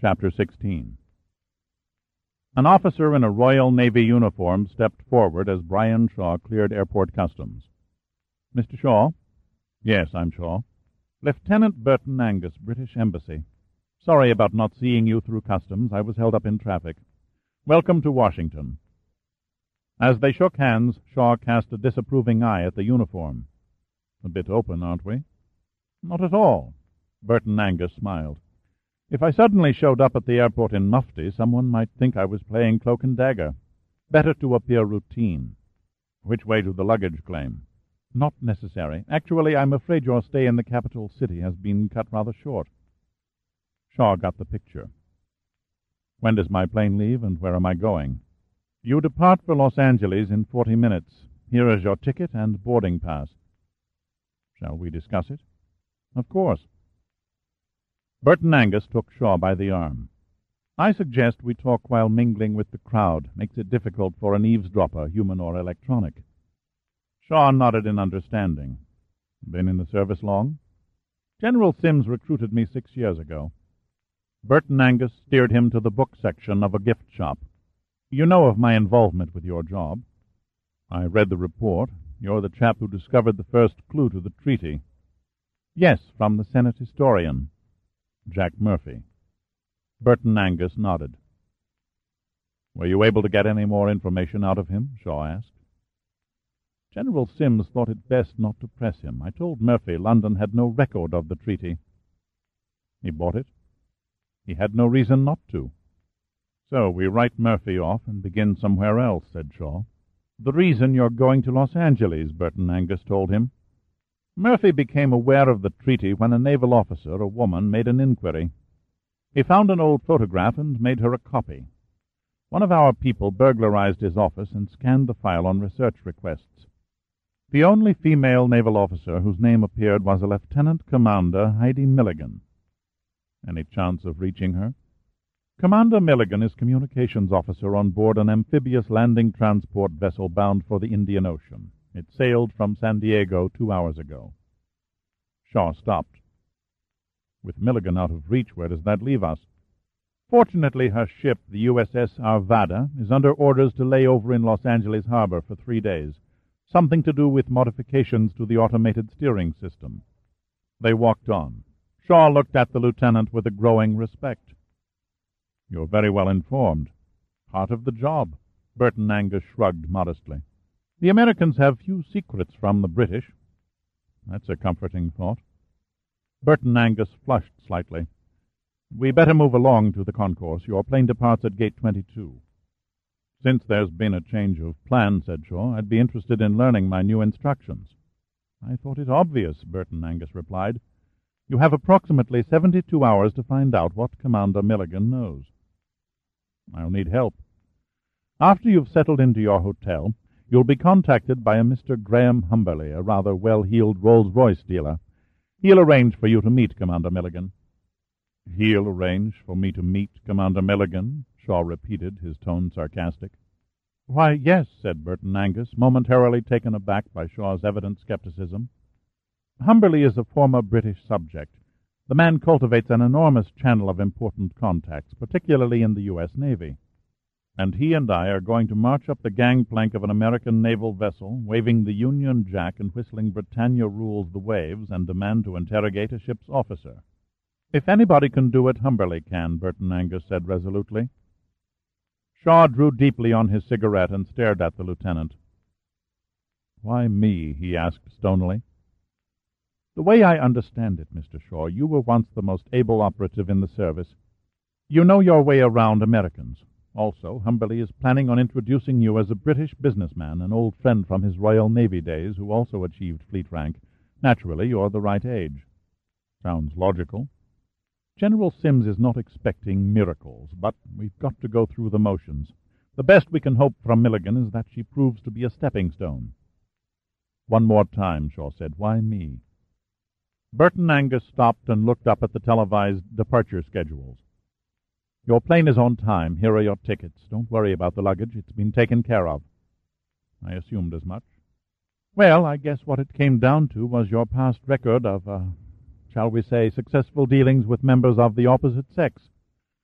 Chapter 16. An officer in a Royal Navy uniform stepped forward as Brian Shaw cleared airport customs. "Mr. Shaw?" "Yes, I'm Shaw." "Lieutenant Burton Angus, British Embassy. Sorry about not seeing you through customs. I was held up in traffic. Welcome to Washington." As they shook hands, Shaw cast a disapproving eye at the uniform. "A bit open, aren't we?" "Not at all." Burton Angus smiled. "If I suddenly showed up at the airport in mufti, someone might think I was playing cloak and dagger. Better to appear routine." "Which way to the luggage claim?" "Not necessary. Actually, I'm afraid your stay in the capital city has been cut rather short." Shaw got the picture. "When does my plane leave, and where am I going?" "You depart for Los Angeles in 40 minutes. Here is your ticket and boarding pass." "Shall we discuss it?" "Of course." Burton Angus took Shaw by the arm. "I suggest we talk while mingling with the crowd. Makes it difficult for an eavesdropper, human or electronic." Shaw nodded in understanding. "Been in the service long?" "General Sims recruited me 6 years ago." Burton Angus steered him to the book section of a gift shop. "You know of my involvement with your job." "I read the report. You're the chap who discovered the first clue to the treaty." "Yes, from the Senate historian." "Jack Murphy." Burton Angus nodded. "Were you able to get any more information out of him?" Shaw asked. "General Sims thought it best not to press him. I told Murphy London had no record of the treaty." "He bought it?" "He had no reason not to." "So we write Murphy off and begin somewhere else," said Shaw. "The reason you're going to Los Angeles," Burton Angus told him. "Murphy became aware of the treaty when a naval officer, a woman, made an inquiry. He found an old photograph and made her a copy. One of our people burglarized his office and scanned the file on research requests. The only female naval officer whose name appeared was a Lieutenant Commander Heidi Milligan." "Any chance of reaching her?" "Commander Milligan is communications officer on board an amphibious landing transport vessel bound for the Indian Ocean. It sailed from San Diego 2 hours ago." Shaw stopped. "With Milligan out of reach, where does that leave us?" "Fortunately, her ship, the USS Arvada, is under orders to lay over in Los Angeles harbor for 3 days. Something to do with modifications to the automated steering system." They walked on. Shaw looked at the lieutenant with a growing respect. "You're very well informed." "Part of the job." Burton Angus shrugged modestly. "The Americans have few secrets from the British." "That's a comforting thought." Burton Angus flushed slightly. "We better move along to the concourse. Your plane departs at gate 22. "Since there's been a change of plan," said Shaw, "I'd be interested in learning my new instructions." "I thought it obvious," Burton Angus replied. "You have approximately 72 hours to find out what Commander Milligan knows." "I'll need help." "After you've settled into your hotel, you'll be contacted by a Mr. Graham Humberly, a rather well-heeled Rolls-Royce dealer. He'll arrange for you to meet Commander Milligan." "He'll arrange for me to meet Commander Milligan?" Shaw repeated, his tone sarcastic. "Why, yes," said Burton Angus, momentarily taken aback by Shaw's evident skepticism. "Humberly is a former British subject. The man cultivates an enormous channel of important contacts, particularly in the U.S. Navy. And he and I are going to march up the gangplank of an American naval vessel, waving the Union Jack and whistling Britannia Rules the Waves, and demand to interrogate a ship's officer." "If anybody can do it, Humberly can," Burton Angus said resolutely. Shaw drew deeply on his cigarette and stared at the lieutenant. "Why me?" he asked stonily. "The way I understand it, Mr. Shaw, you were once the most able operative in the service. You know your way around Americans. Also, Humberly is planning on introducing you as a British businessman, an old friend from his Royal Navy days who also achieved fleet rank. Naturally, you're the right age." "Sounds logical." "General Sims is not expecting miracles, but we've got to go through the motions. The best we can hope from Milligan is that she proves to be a stepping stone." "One more time," Shaw said. "Why me?" Burton Angus stopped and looked up at the televised departure schedules. "Your plane is on time. Here are your tickets. Don't worry about the luggage. It's been taken care of." "I assumed as much." "Well, I guess what it came down to was your past record of, shall we say, successful dealings with members of the opposite sex.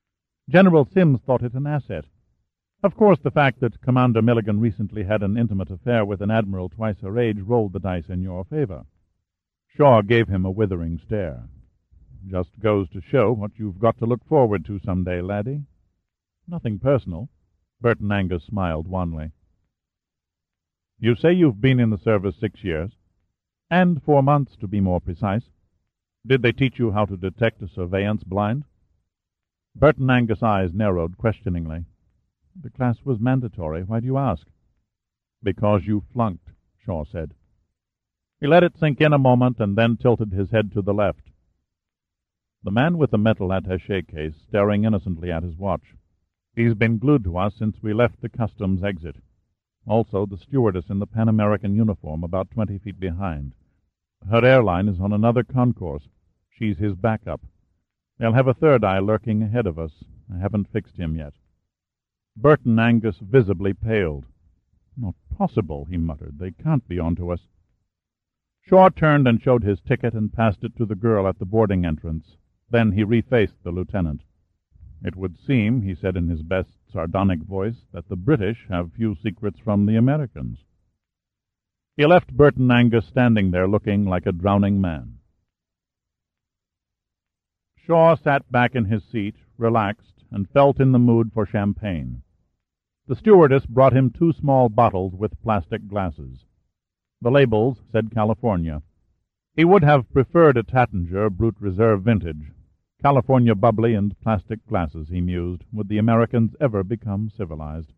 General Sims thought it an asset. Of course, the fact that Commander Milligan recently had an intimate affair with an admiral twice her age rolled the dice in your favor. Shaw gave him a withering stare. Just goes to show what you've got to look forward to someday, laddie. Nothing personal. Burton Angus smiled wanly. You say you've been in the service 6 years, and 4 months to be more precise. Did they teach you how to detect a surveillance blind? Burton Angus' eyes narrowed questioningly. The class was mandatory. Why do you ask? Because you flunked, Shaw said. He let it sink in a moment and then tilted his head to the left. The man with the metal attaché case staring innocently at his watch. He's been glued to us since we left the customs exit. Also the stewardess in the Pan American uniform about 20 feet behind. Her airline is on another concourse. She's his backup. They'll have a third eye lurking ahead of us. I haven't fixed him yet. Burton Angus visibly paled. Not possible, he muttered. They can't be on to us. Shaw turned and showed his ticket and passed it to the girl at the boarding entrance. Then he refaced the lieutenant. It would seem, he said in his best sardonic voice, that the British have few secrets from the Americans. He left Burton Angus standing there looking like a drowning man. Shaw sat back in his seat, relaxed, and felt in the mood for champagne. The stewardess brought him 2 small bottles with plastic glasses. The labels said California. He would have preferred a Tattinger Brut Reserve vintage. California bubbly and plastic glasses, he mused. Would the Americans ever become civilized?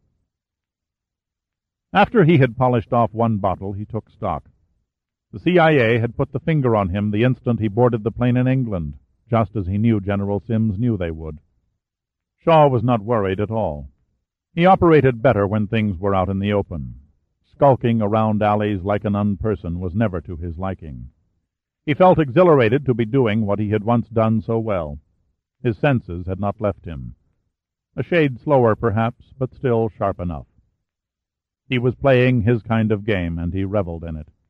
After he had polished off 1 bottle, he took stock. The CIA had put the finger on him the instant he boarded the plane in England, just as he knew General Sims knew they would. Shaw was not worried at all. He operated better when things were out in the open. Skulking around alleys like an unperson was never to his liking. He felt exhilarated to be doing what he had once done so well. His senses had not left him. A shade slower, perhaps, but still sharp enough. He was playing his kind of game, and he reveled in it.